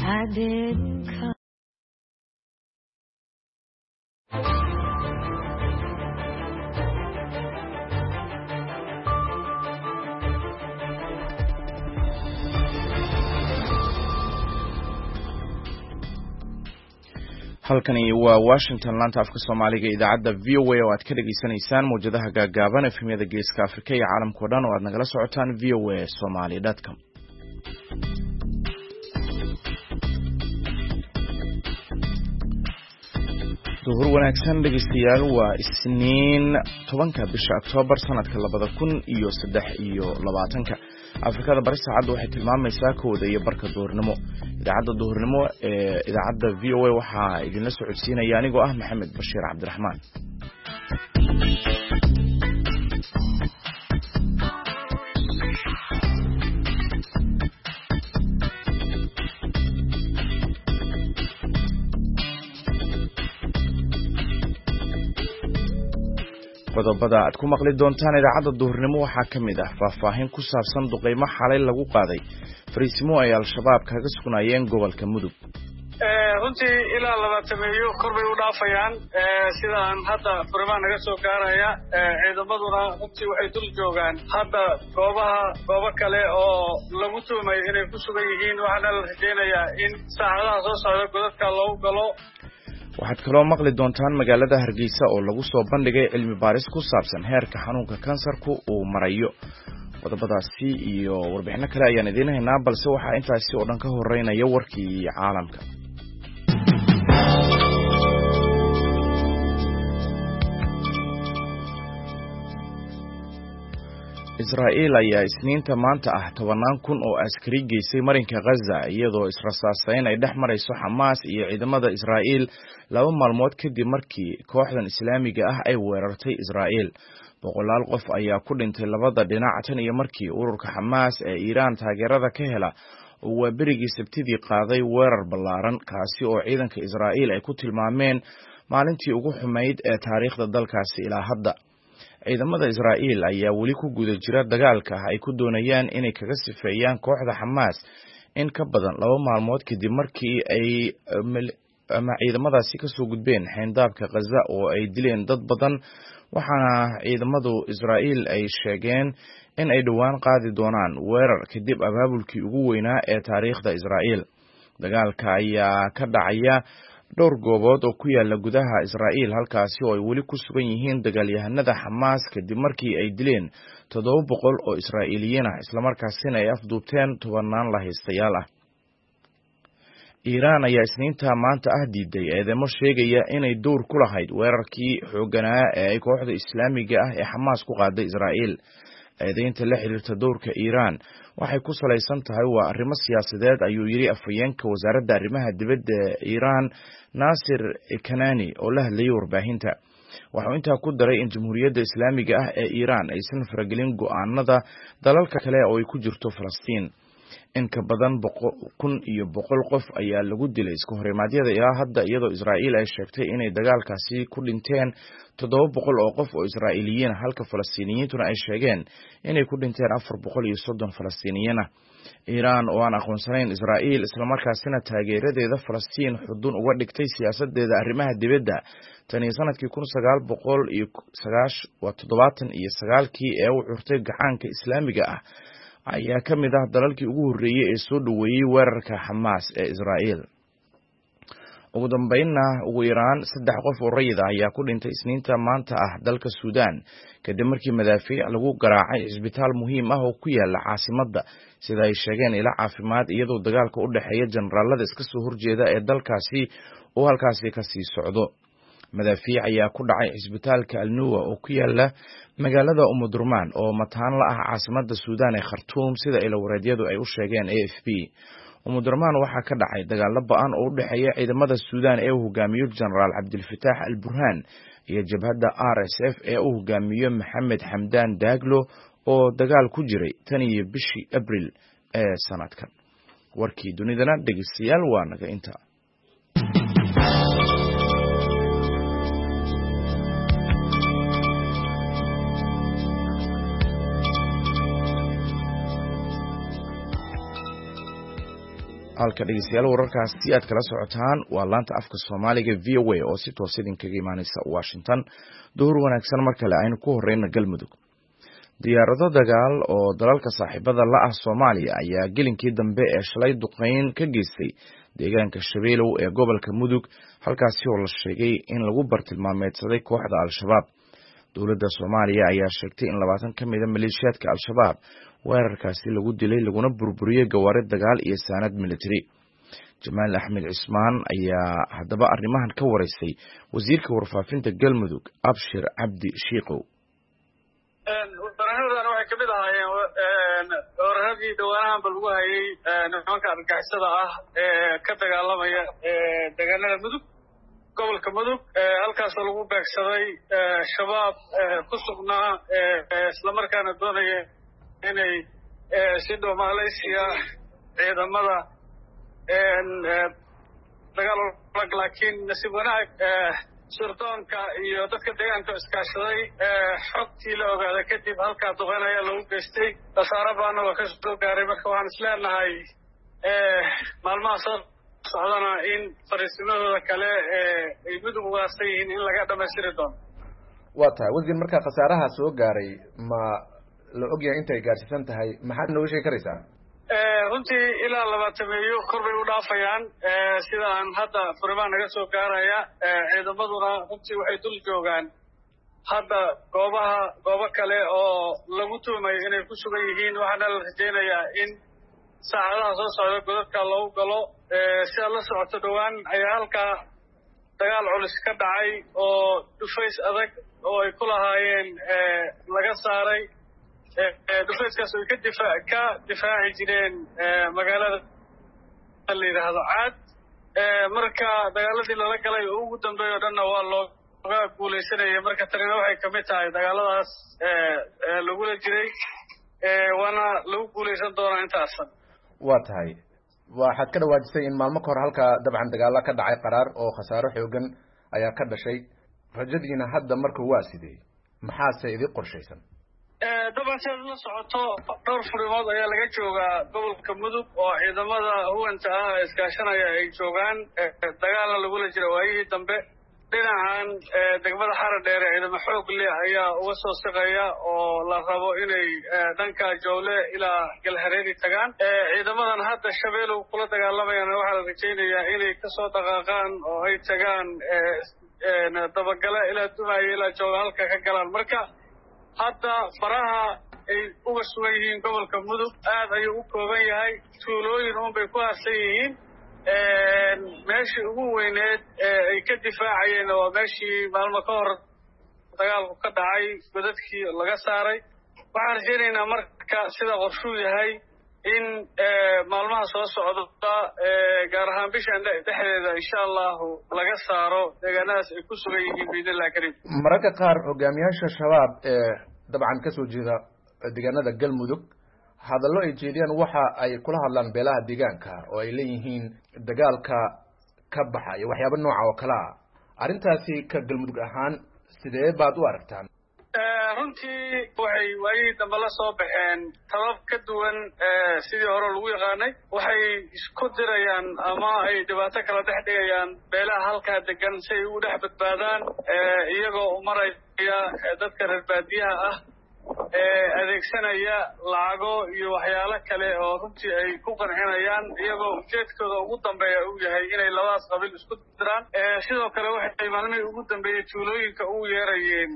I didn't come. halkani waa Washington laanta afka Soomaaliga idaacada VOA oo aad ka dhageysanaysaan muujadaha gaagaaban ee efemyada Geeska Afrika iyo caalamka oo dhan oo aad nagala socotaan voasomali.com. duhur wanaagsan dhegeystayaal waa Isniin 10ka bisha Oktoobar sanadka 2023 Afrikada bari saacadu waxay tilmaamaysaa kooda iyo barka duhurnimo idaacada duhurnimo ee idaacada VOA waxa idinla socodsiinaya anigoo ah Maxamed Bashiir Cabdiraxmaan. qodobada aad ku maqli doontaan idaacada duhurnimo waxaa kamid ah faahfaahin ku saabsan duqeymo xalay lagu qaaday fariisimo ay al-shabaab kaga sugnaayeen gobolka Mudug. runtii ilaa 20 kor bay u dhaafayaan sidaan hadda furmaan naga soo gaaraya ciidamaduna runtii waxay dul joogaan hadda goobo kale oo lagu tuumay inay ku sugan yihiin waxaana la rajeynayaa in saacadaha soo socda godadka loogu galo. waxaad kaloo maqli doontaan magaalada Hargeysa oo lagu soo bandhigay cilmi baaris ku saabsan heerka xanuunka kansarku uu marayo. qodobadaasi iyo warbixino kale ayaan idin haynaa balse waxa intaasi oo dhan ka horeynaya warkii caalamka. Israa'iil ayaa Isniinta maanta ah 10,000 oo askari geysay marinka Gaza iyadoo israsaasayn ay dhex marayso Xamaas iyo ciidamada Israa'iil 2 maalmood kadib markii kooxdan Islaamiga ah ay weerartay Israa'iil. boqolaal qof ayaa ku dhintay labada dhinac tan iyo markii ururka Xamaas ee Iiraan taageerada ka hela uu berigii Sabtidii qaaday weerar ballaaran kaasi oo ciidanka Israa'iil ay ku tilmaameen maalintii ugu xumayd ee taariikhda dalkaasi ilaa hadda. ciidamada Israa'iil ayaa weli ku guda jira dagaalka ay ku doonayaan inay kaga sifeeyaan kooxda Xamaas in ka badan 2 maalmood kadib markii ay ciidamadaasi ka soo gudbeen xeyndaabka Gaza oo ay dileen dad badan waxaana ciidamadu Israa'iil ay sheegeen in ay dhawaan qaadi doonaan weerar kadib abaabulkii ugu weynaa ee taariikhda Israa'iil. dagaalka ayaa ka dhacaya dhowr goobood oo ku yaala gudaha Israa'iil halkaasi oo ay weli ku sugan yihiin dagaalyahanada Xamaas kadib markii ay dileen 700 oo Israa'iiliyiin ah isla markaasina ay afduubteen 10 lahaystayaal ah. Iiraan ayaa Isniinta maanta ah diiday eedeymo sheegaya inay door ku lahayd weerarkii xoogganaa ee ay kooxda Islaamiga ah ee Xamaas ku qaaday Israa'iil. eedeynta la xiriirta doorka Iiraan waxay ku salaysan tahay waa arrimo siyaasadeed ayuu yiri afhayeenka wasaaradda arrimaha dibadda ee Iiraan Nasir Kanani oo la hadlayay warbaahinta. wuxuu intaa ku daray in Jamhuuriyadda Islaamiga ah ee Iiraan aysan faragelin go'aanada dalalka kale oo ay ku jirto Falastiin. in ka badan 1,100 qof ayaa lagu dilay isku horimaadyada ilaa hadda iyadoo Israa'iil ay sheegtay inay dagaalkaasi ku dhinteen 700 oo qof oo Israa'iiliyiin halka Falastiiniyiintuna ay sheegeen inay ku dhinteen 430 Falastiiniyiin ah. Iiraan oo aan aqoonsanayn Israa'iil isla markaasina taageeradeeda Falastiin xudun uga dhigtay siyaasadeeda arrimaha dibadda tan iyo sanadkii 1979 ee uu xurtay gacaanka Islaamiga ah ayaa ka mid ah dalalkii ugu horeeyay ee soo dhaweeyay weerarka Xamaas ee Israa'iil. ugu dambeynna ugu yaraan 3 qof oo rayid ah ayaa ku dhintay Isniinta maanta ah dalka Suudaan kadib markii madaafiic lagu garaacay isbitaal muhiim ah oo ku yaala caasimadda sida ay sheegeen ila caafimaad iyadoo dagaalka u dhaxeeya generaalada iska soo horjeeda ee dalkaasi oo halkaasi ka sii socdo. madaafiic ayaa ku dhacay isbitaalka Al-Nuwa oo ku yaala magaalada Umudurmaan oo mataan la ah caasimadda Suudaan ee Khartoum sida ilawareedyadu ay u sheegeen AFP. Umudurmaan waxaa ka dhacay dagaalo ba'an oo u dhaxeeya ciidamada Suudaan ee uu hogaamiyo Generaal Abdel-Fattah al-Burhan iyo jabhadda RSF ee uu hogaamiyo Maxamed Hamdan Daglo oo dagaal ku jiray tan iyo bishii Abriil ee sanadkan. warkii dunidana dhegeystayaal waa naga inta. halka dhegeystayaal wararkaas si aad kala socotaan waa laanta afka Soomaaliga VOA oo si toos idinkaga imaanaysa Washington. Door wanaagsan mar kale aynu ku horeyna Galmudug. Diyaarado dagaal oo dalalka saaxiibada la ah Soomaaliya ayaa gelinkii dambe ee shalay duqeyn ka geystay deegaanka Shabeelow ee gobolka Mudug, halkaasi oo la sheegay in lagu bartilmaameedsaday kooxda Al-Shabaab. Dowladda Soomaaliya ayaa sheegtay in 20 ka mid ah maleeshiyadka Al-Shabaab weerarkaasi lagu dilay laguna burburiyay gawaari dagaal iyo saanad military. Jamaal Axmed Cismaan ayaa haddaba arrimahan ka wareysay wasiirka warfaafinta Galmudug Abshir Cabdi Shiiqow. Wararkan waxay ka mid ahaayeen wararkii dhawaanahan lagu hayay nimanka argagixisada ah ee ka dagaalamaya deegaanada Mudug, gobolka Mudug, halkaas oo lagu beegsaday shabaab ku sugnaa isla markaana doonaya inay si Malaysia ciidamada dagaal laakiin nasiib wanaag surdoonka iyo dadka deegaanka iskaashaday xogtii la ogaaday kadib halkaa duqeyn ayaa lagu geystay. khasaare baana waa ka soo gaaray. marka waxaan isleenahay maalmaha soo socdana in fariisimadooda kale ay Mudug waasan yihiin in laga dhamaystiri doono. waa tahay wasiir, markaa khasaaraha soo gaaray ma la ogyahay intay gaarsiisan tahay, maxaad nooga sheegi karaysaa? runtii ilaa 20 kor bay u dhaafayaan sida aan hadda furimaan naga soo gaaraya. ciidamaduna runtii waxay dul joogaan hadda goobo kale oo lagu tuumayo inay ku sugan yihiin. waxaana la rajaynayaa in saacadaha soo socda godadka loogu galo. sida la socoto dhowaan ayaa halkaa dagaal culus ka dhacay oo dhufays adag oo ay ku lahaayeen laga saaray. dhufayskaas oo ka difaaci jireen magaalada la yidhaahdo Caad. marka dagaaladii lala galay oo ugu dambeeyay oo dhanna waa looga guuleysanayay. marka tanina waxay ka mid tahay dagaaladaas lagula jiray, waana lagu guuleysan doonaa intaasan. waa tahay waxaad ka dhawaajisay in maalmo kahor halkaa dabcan dagaalo ka dhacay qaraar oo khasaaro xoogan ayaa ka dhashay. rajadiina hadda marka waa sidee, maxaase idin qorshaysan? dabcan sidaad la socoto dhowr furimood ayaa laga joogaa gobolka Mudug oo ciidamada huwanta ah iskaashanaya ay joogaan. dagaalna lagula jira waayihii dambe. dhinacan degmada Xaradheer ciidamo xoog leh ayaa uga soo siqaya oo la rabo inay dhanka Jowle ilaa Galhareeri tagaan. ciidamadan hadda Shabeelow kula dagaalamayaan waxaa la rajaynayaa inay kasoo dhaqaaqaan oo ay tagaan dabagala ilaa Dumaayo ilaa Jowle halka ka galaan. marka hadda faraha ay uga sugan yihiin gobolka Mudug aad ayuu u kooban yahay. tuulooyin unbay ku harsan yihiin. meeshii ugu weyneed ay ka difaacayeen waa meeshii maalmo ka hor dagaalku ka dhacay, godadkii laga saaray. waxaan rajaynaynaa marka sida qorshuu yahay in maalmaha soo socda gaar ahaan bishan dhexdeeda insha allahu laga saaro deegaanadaas ay ku sugan yihiin biidnillahi kariim. mararka qaar hogaamiyaasha shabaab dabcan kasoo jeeda deegaanada Galmudug hadallo ay jeediyaan waxa ay kula hadlaan beelaha deegaanka oo ay leeyihiin dagaalka ka baxay waxyaabo nooca oo kala ah. arrintaasi ka Galmudug ahaan sidee baad u aragtaan? runtii waxay waayihii dambe la soo baxeen tabab ka duwan sidii hore lagu yaqaanay. waxay isku dirayaan ama ay dhibaato kala dhex dhigayaan beelaha halkaa degan si ay ugu dhex badbaadaan, iyagoo u maraya dadka reer baadiyaha ah adeegsanaya lacago iyo waxyaalo kale oo runtii ay ku qancinayaan, iyagoo ujeedkooda ugu dambeeya uu yahay inay labadaas qabiil isku diraan. sidoo kale waxay maalmihii ugu dambeeyey tuulooyinka ugu yeerayeen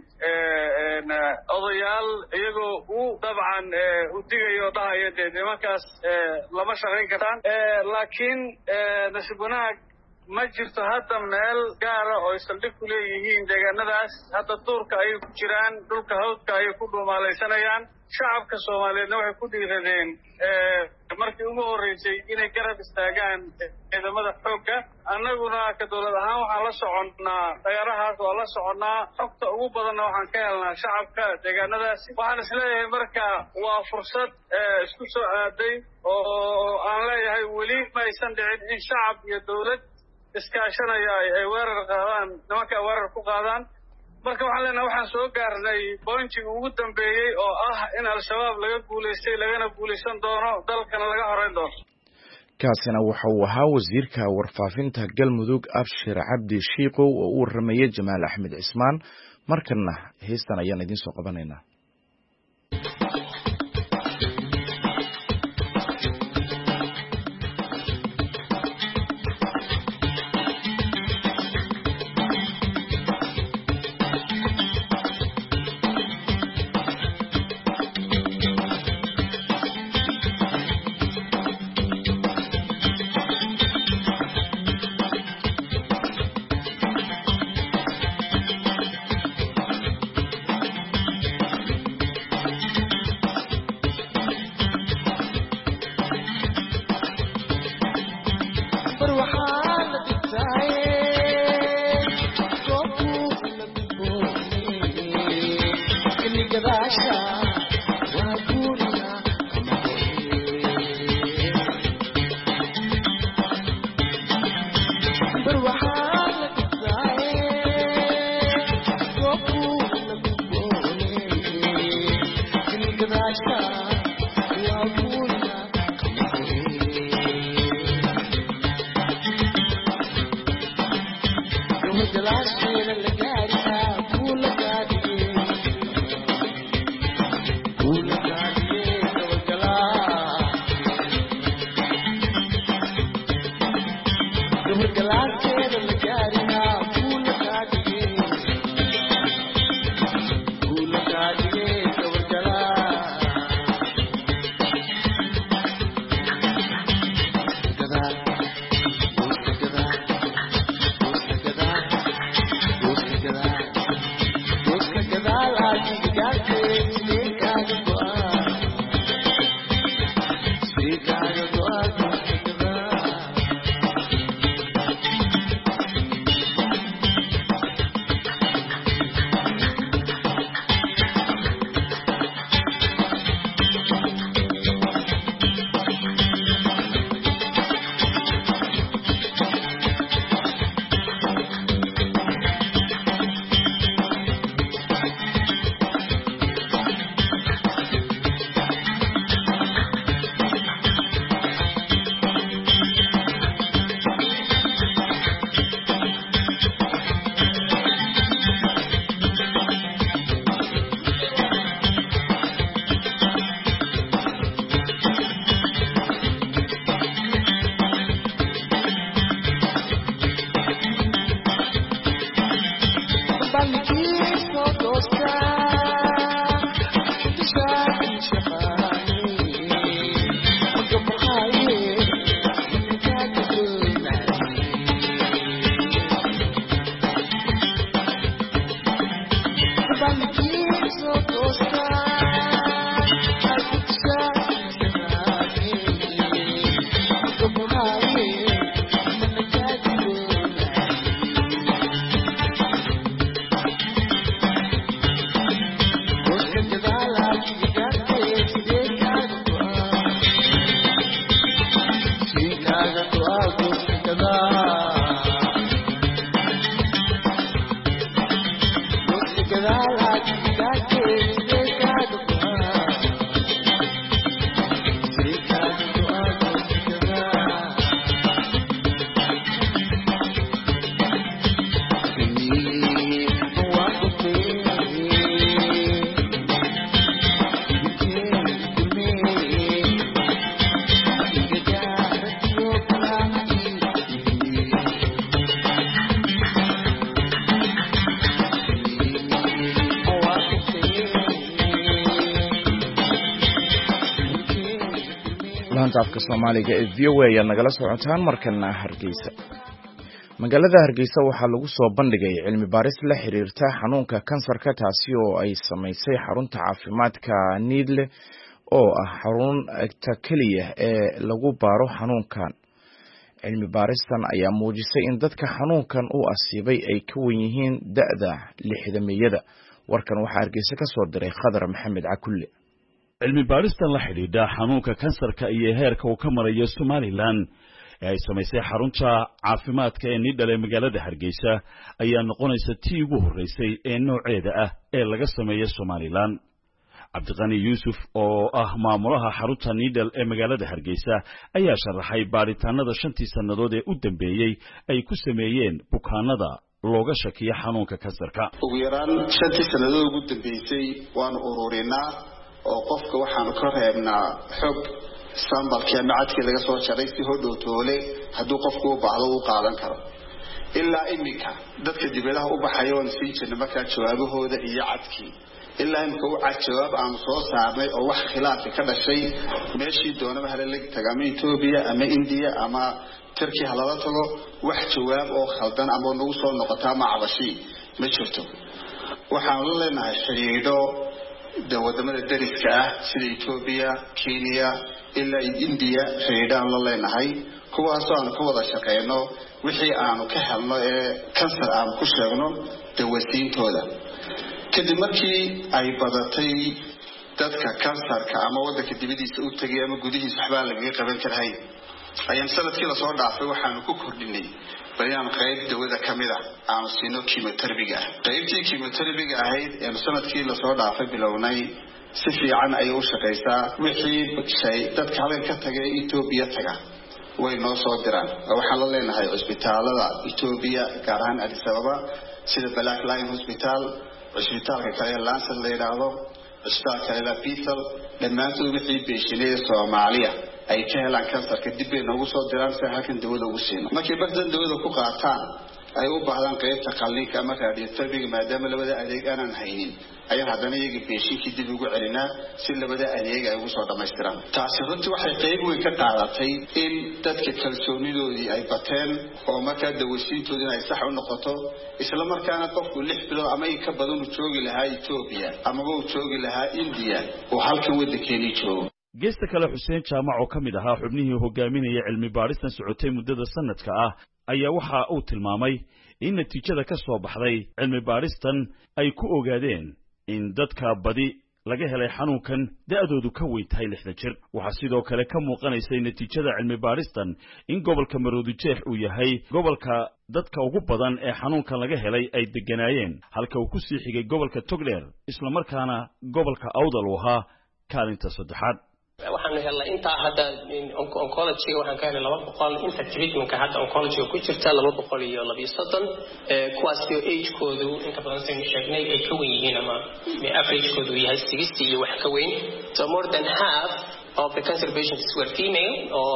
odayaal, iyagoo dabcan u digayo dhahaya dee nimankaas lama shaqayn kartaan. laakiin nasiib wanaag ma jirto hadda meel gaara oo ay saldhig ku leeyihiin deegaanadaas. hadda duurka ayay ku jiraan, dhulka hawdka ayay ku dhuumaalaysanayaan. shacabka Soomaaliyeedna waxay ku dhiiradeen markii ugu horreysay inay garab istaagaan ciidamada xoogga. annaguna ka dowlad ahaan waxaan la soconnaa dagaalahaas, waa la soconnaa. xogta ugu badanna waxaan ka helnaa shacabka deegaanadaasi. waxaan isleeyahay marka waa fursad isku soo aaday oo aan leeyahay weli ma aysan dhicin in shacab iyo dowlad iskaashanaya ay weerar qaadaan, nimanka weerar ku qaadaan. marka waxaan leenahay waxaan soo gaarnay bointiga ugu dambeeyey oo ah in Al-Shabaab laga guuleystay lagana guuleysan doono dalkana laga horeyn doono. kaasina waxa uu ahaa wasiirka warfaafinta galmudug Abshir Cabdi Shiiqow oo uu waramayay Jamaal Axmed Cismaan. markana heestan ayaan idin soo qabanaynaa. afka Soomaaliga ee VOA ayaa nagala socotaan markana Hargeysa. Magaalada Hargeysa waxaa lagu soo bandhigay cilmi baaris la xiriirta xanuunka kansarka taasi oo ay sameysay xarunta caafimaadka Niidle oo ah xarun kaliya ee lagu baaro xanuunkan. Cilmi baaristan ayaa muujisay in dadka xanuunkan uu asiibay ay ka weyn yihiin da'da 60-meeyada. warkan waxaa Hargeysa ka soo diray Khadar Maxamed Cakulle. cilmi baaristan la xidhiidha xanuunka kansarka iyo heerka uu ka marayo Somaliland ee ay sameysay xarunta caafimaadka ee Niidle magaalada Hargeysa ayaa noqonaysa tii ugu horeysay ee nooceeda ah ee laga sameeyo Somaliland. cabdiqani yuusuf oo ah maamulaha xarunta Needle ee magaalada Hargeysa ayaa sharaxay baaritaanada 5 sanadood ee u dambeeyay ay ku sameeyeen bukaanada looga shakiyo xanuunka kansarka. ugu yaraan 5 sanadood ugu dambeysay waan ururinaa oo qofka waxaan ka reebnaa xog sambalka macadkii laga soo jaray si hodhow toole hadduu qofku u baahdo uu qaadan karo ilaa imika dadka dibadaha u baxayo aan sii jirnay markaa jawaabahooda iyo cadkii ilaa imika u cad jawaab aan soo saarnay oo wax khilaaf ka dhashay meeshii doonaba hala lag tagama Ethiopia ama India ama Turkey halada tago wax jawaab oo khaldan ama nagu soo noqota ma cabashi ma jirto waxaan la leenahay xiriiro wadamada dariska ah sida Ethiopia Kenya ilaa India xiriiraan la leenahay kuwaas oo aan ka wada shaqeyno wixii aanu ka helno ee kansar aan ku sheegno dawasiintooda kadib markii ay badatay dadka kansarka ama wadanka dibadiisa u tagay ama gudihiisa waxba laga qaban karay ayaan sanadkii la soo dhaafay waxaan ku kordhinay bayaan qayb dawada kamida aan siino chemotherapy-ga qaybtii chemotherapy-ga ahayd ee sanadkii la soo dhaafay bilownay si fiican ay u shaqeysaa wixii shay dadka halka ka tagay Ethiopia taga way noo soo diraan waxaan la leenahay isbitaalada Ethiopia gaar ahaan Addis Ababa sida Black Lion Hospital isbitaalka kale Lancet la yiraahdo isbitaalka kale Bethel dhammaantood wixii beeshinay Soomaaliya ay ka helaan kansarka dib ay noogu soo diraan si halkan dawada ugu siino markii badan dawada ku qaataan ay u baahdaan qaybta qalliinka ama radiotherapy maadaama labada adeeg aanan haynin ayaan haddana iyaga beeshinkii dib ugu celinaa si labada adeeg ay ugu soo dhamaystiraan taasi runtii waxay qayb weyn ka qaadatay in dadka kalsoonidoodii ay bateen oo markaa dawasiintoodii ay sax u noqoto isla markaana qofku 6 bilood ama in ka badan u joogi lahaa Ethiopia ama uu joogi lahaa India oo halkan waddankeena joogo. geesta kale Xuseen Jaamac oo kamid ahaa xubnihii hogaaminaya cilmi baaristan socotay muddada sanadka ah ayaa waxa uu tilmaamay in natiijada ka soo baxday cilmi baaristan ay ku ogaadeen in dadka badi laga helay xanuunkan da'doodu ka weyn tahay 60 jir waxa sidoo kale ka muuqanaysay natiijada cilmi baaristan in gobolka Maroodijeex uu yahay gobolka dadka ugu badan ee xanuunkan laga helay ay deganaayeen halka uu ku sii xigay gobolka Togdheer isla markaana gobolka Awdal uu ahaa kaalinta saddexaad waxaan helnay inta hadda oncology waxaan ka helnay 200 inta treatmentka hadda oncology ku jirta 230 kuwaas oo age-koodu inta badan seen sheegnay ay ka weyn yihiin ama average-koodu yahay 60 iyo wax ka weyn so more than half of the cancer patients were female or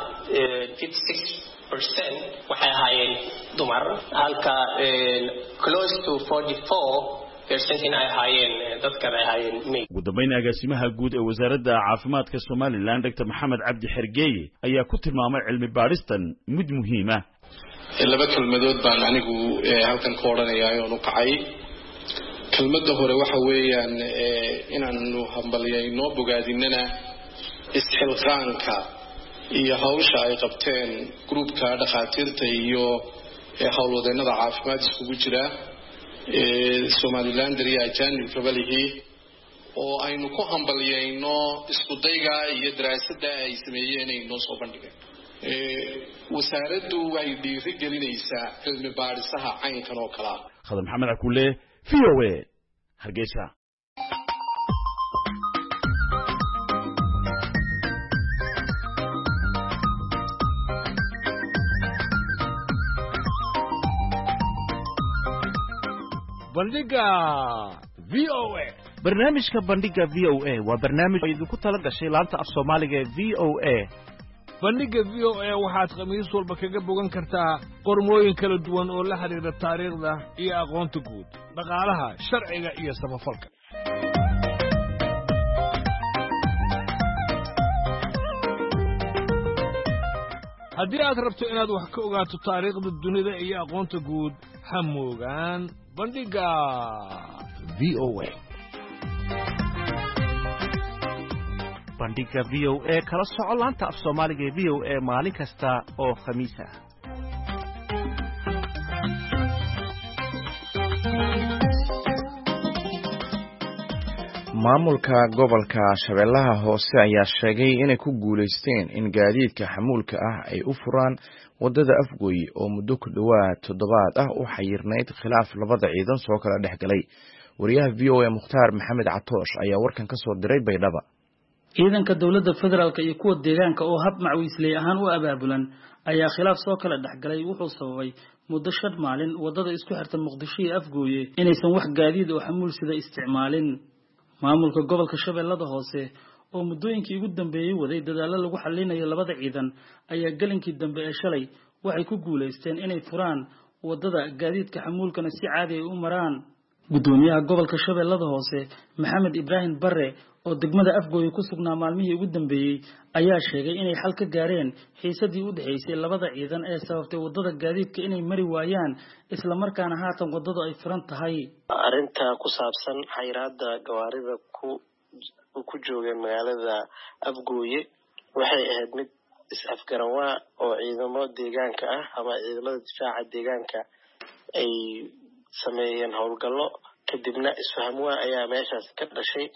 56% waxay ahaayeen dumar halka close to 44% ay ahaayeen dadka ay ahaayeen male. ugu dambeyn agaasimaha guud ee wasaaradda caafimaadka Somaliland Dr. Maxamed Cabdi Xergeeye ayaa ku tilmaamay cilmi baaristan mid muhiim ah. laba kalmadood baan anigu halkan ka oranayaa oo kacay kalmadda hore waxa weeyaan inaanu hambaliyayno bogaadinana isxilqaanka iyo hawsha ay qabteen groupka dhakhaatiirta iyo hawlwadeennada caafimaad isugu jira Somaliland iyo ajaanib kabalihi oo aynu ku hambaliyayno isku dayga iyo daraasadda ay sameeyeen ay noo soo bandhigeen wasaaraddu way dhiirigelinaysaa cilmi baarisaha caynkan oo kala Khadam Maxamed Akulle VOA Hargeysa. bandhiga VOA barnaamijka bandhiga VOA waa barnaamij idinku tala gashay laanta af Soomaaliga ee VOA bandhiga VOA waxaad khamiis walba kaga bogan kartaa qormooyin kala duwan oo la xiriira taariikhda iyo aqoonta guud dhaqaalaha sharciga iyo samafalka haddii aad rabto inaad wax ka ogaato taariikhda dunida iyo aqoonta guud ha moogaan bandhiga VOA bandhiga VOA kala soco laanta af Soomaaliga ee VOA maalin kasta oo khamiis ah. maamulka gobolka Shabeellaha Hoose ayaa sheegay inay ku guuleysteen in gaadiidka xamuulka ah ay u furaan wadada Afgooy oo muddo ku dhawaad 7 ah u xayirnayd khilaaf labada ciidan soo kala dhexgalay wariyaha VOA Mukhtaar Maxamed Catoosh ayaa warkan ka soo diray Baydhabo. ciidanka dawladda federaalka iyo kuwa deegaanka oo hab macwiisley ahaan u abaabulan ayaa khilaaf soo kala dhaxgalay wuxuu sababay muddo 5 maalin wadada isku xirta Muqdisho iyo Afgooye inaysan wax gaadiid oo xamuul sida isticmaalin. maamulka gobolka Shabeellada Hoose oo muddooyinkii ugu dambeeyay waday dadaalo lagu xalinayo labada ciidan ayaa galinkii dambe ee shalay waxay ku guuleysteen inay furaan wadada gaadiidka xamuulkana si caadi ah u maraan. gudoomiyaha gobolka Shabeellada Hoose Maxamed Ibrahim Barre oo degmada Afgooye ku sugnaa maalmihii ugu dambeeyay ayaa sheegay inay xal ka gaareen xiisadii u dhaxaysay labada ciidan ee sababtay wadada gaadiidka inay mari waayaan isla markaana haatan wadadu ay furan tahay. arinta ku saabsan xayiraada gawaarida ku joogay magaalada Afgooye waxay ahayd mid is-afgaran oo ciidamo deegaanka ah ama ciidamada difaaca deegaanka ay sameeyeen howlgallo kadibna isfahamwaa ayaa meeshaas ka dhashay.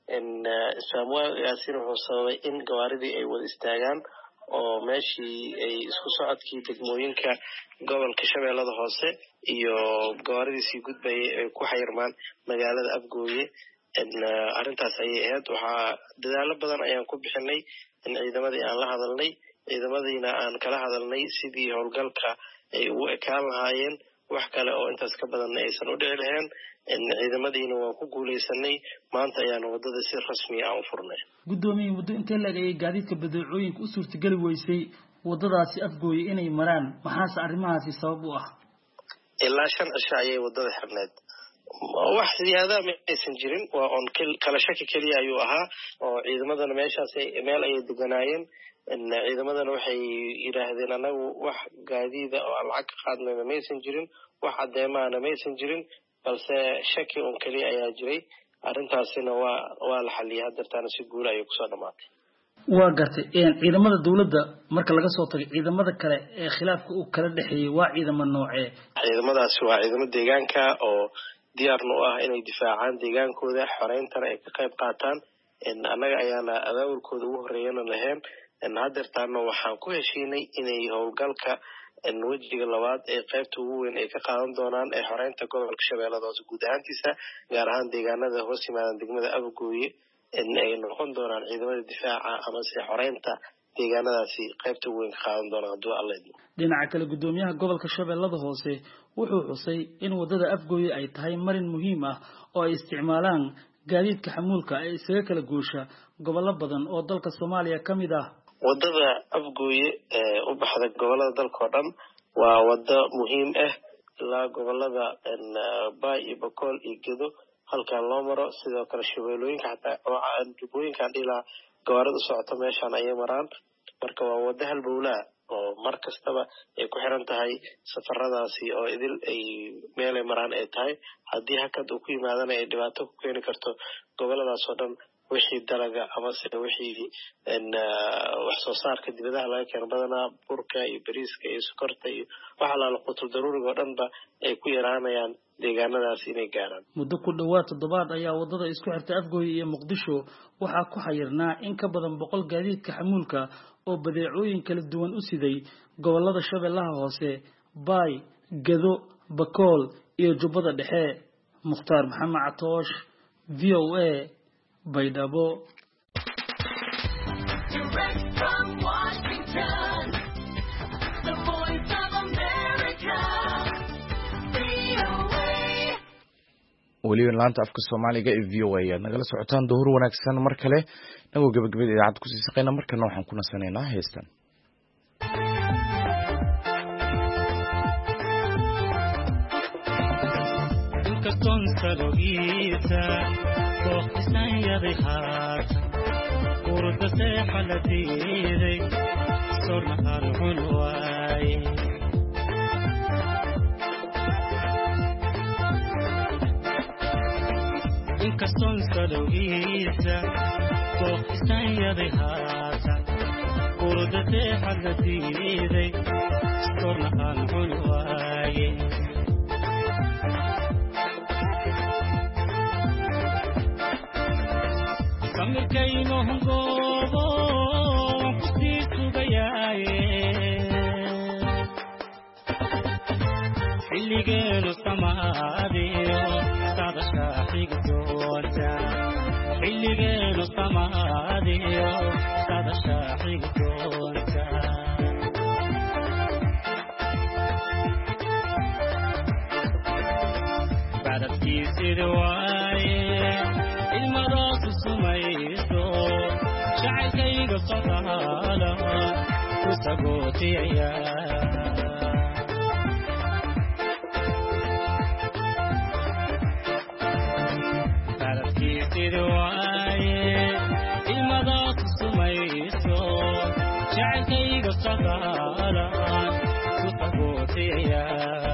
isfahamwaagaasi wuxuu sababay in gawaaridii ay wada istaagaan oo meeshii ay isku socodkii degmooyinka gobolka Shabeellada Hoose iyo gawaaridii sii gudbayay ay ku xayirmaan magaalada Afgooye. arintaas ayay ahayd waxaa dadaalo badan ayaan ku bixinay in ciidamadii aan la hadalnay ciidamadiina aan kala hadalnay sidii howlgalka ay ugu ekaan lahaayeen wax kale oo intaas ka badan aysan u dhici lahayn. ciidamadiina waa ku guuleysanay maanta ayaan wadada si rasmi ah u furnay. gudoomiye muddo intee laagay gaadiidka badeecooyinka u suurtagali weysay wadadaasi Afgooye inay maraan maxaas arrimahaasi sabab u ah? ilaa 5 cisho ayay wadada xirneed wax siyaada ma aysan jirin waa on kala shaki kaliya ayuu ahaa oo ciidamadana meeshaas meel ay deganaayeen ciidamadana waxay yiraahdeen anagu wax gaadiida oo lacag ka qaadnayna ma aysan jirin wax cadeemaana ma aysan jirin balse shaki on kaliya ayaa jiray. arintaasina waa la xaliyay haddana si guul ah ay ku soo dhamaatay. waa gartay ciidamada dawladda marka laga soo tago ciidamada kale ee khilaafka uu kala dhaxeeyay waa ciidamo noocee? ciidamadaasi waa ciidamo deegaanka oo diyaarna u ah inay difaacaan deegaankooda xoreeyntana ay ka qayb qaataan. annaga ayaana abaabulkooda ugu horeeyana lahayn. haddana waxaan ku heshiinay inay howlgalka wajiga labaad ee qaybta ugu weyn ay ka qaadan doonaan ee xoreynta gobolka Shabeellada Hoose guud ahaantiisa gaar ahaan deegaanada hoos yimaada degmada Afgooye ay noqon doonaan ciidamada difaaca ama si xoreynta deegaanadaasi qaybta ugu weyn ka qaadan doonaan haddii Allah idmo. dhinaca kale gudoomiyaha gobolka Shabeellada Hoose wuxuu xusay in wadada Afgooye ay tahay marin muhiim ah oo ay isticmaalaan gaadiidka xamuulka ee isaga kala goosha gobollo badan oo dalka Soomaaliya kamid ah. wadada Afgooye u baxda gobolada dalka oo dhan waa wada muhiim ah ilaa gobolada Bay iyo Bakool iyo Gedo halkaan loo maro sidoo kale Shabeellooyinka xataa oo aan dibooyinka dhilaa gawaarida socota meeshaan ay maraan marka waa wada halbowlaa oo mar kastaba ay ku xiran tahay safaradaasi oo idil ay meel ay maraan ay tahay haddii hakad uu ku yimaadana ay dhibaato ku keeni karto goboladaas oo dhan wixii dalaga ama sida wixii wax soo saarka dibadaha laga keeno badanaa burka iyo bariiska iyo sokorta iyo waxa la qutul daruuriga oo dhanba ay ku yaraanayaan deegaanadaas inay gaaraan. muddo ku dhawaad 7 ayaa wadada isku xirta Afgooye iyo Muqdisho waxaa ku xayirnaa in ka badan 100 gaadiidka xamuulka oo badeecooyin kala duwan u siday gobolada Shabeellaha Hoose, Bay, Gedo, Bakool iyo Jubbada Dhexe. Mukhtaar Maxamed Catoosh, VOA Baydhabo. weliba laanta afka Soomaaliga ee VOA aad nagala socotaan duhur wanaagsan mar kale nagoo gabagabada idaacad ku sii shaqeynaa markana waxaan ku nasanaynaa heestan. inkastoo sarogiisa booqisaan yaday haata urda seexa la diiday sorna halcun waaye inkastoo sarogiisa booqisaan yaday haata urda seexa la diiday sorna halcun waaye kamirkayno hungoobo kusii sugayaaye xilligeenu samaadiyo saadashaa xilligeenu samaadiyo sadasha xigdoonta bacdadkiisida waaye ilmadaasu sumayso jacaylkayga socdaala ku sagootiyaya ilmadaasu sumayso jacaylkayga socdaala ku sagootiyaya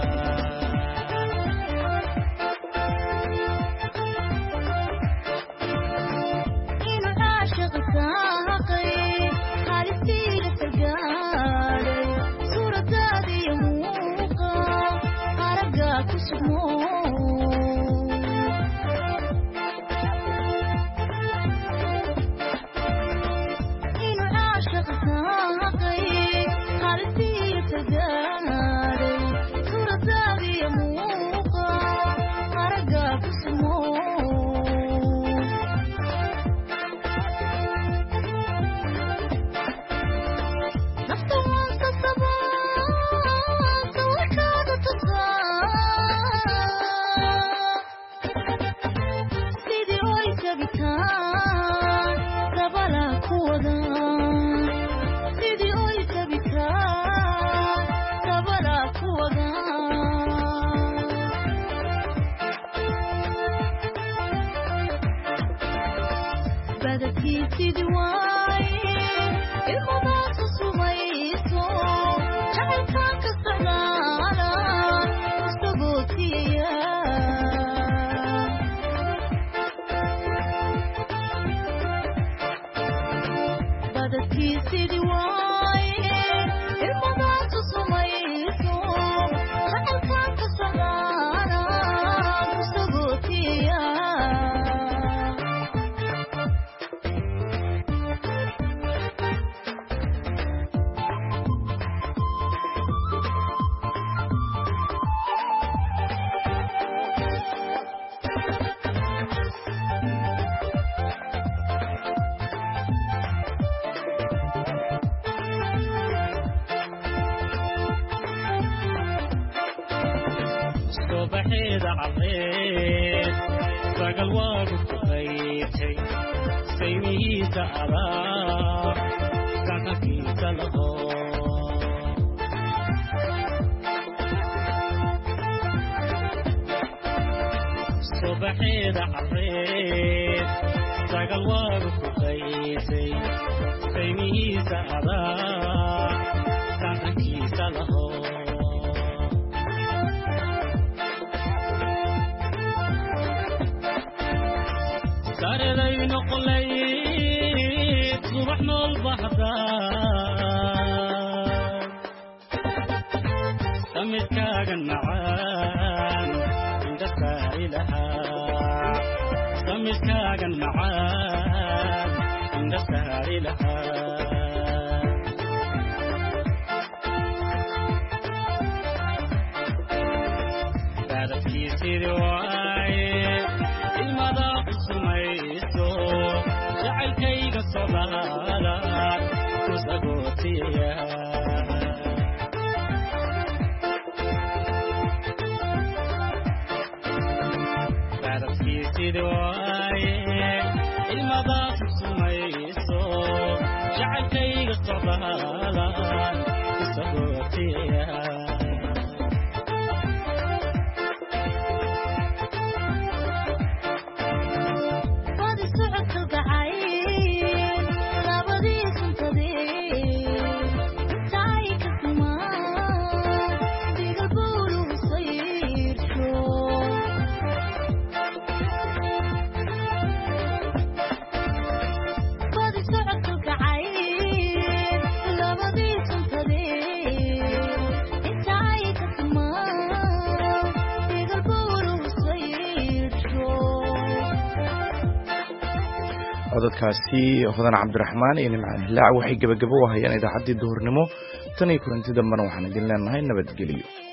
codadkaasi hodan cabdiraxmaan iyo nimcaan hilaac waxay gabagabo u hayaan idaacaddii duhurnimo tan iyo kulanti dambena waxaan idin leenahay nabadgelyo